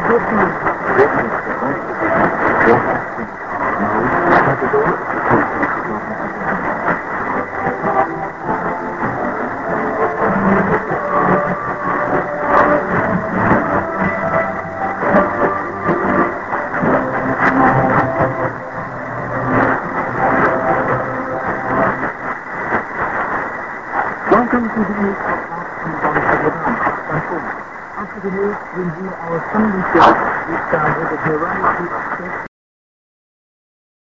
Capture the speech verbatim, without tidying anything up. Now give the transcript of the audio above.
Welcome to the news podcast from the After the news, we'll view our Sunday show, which starts with a variety of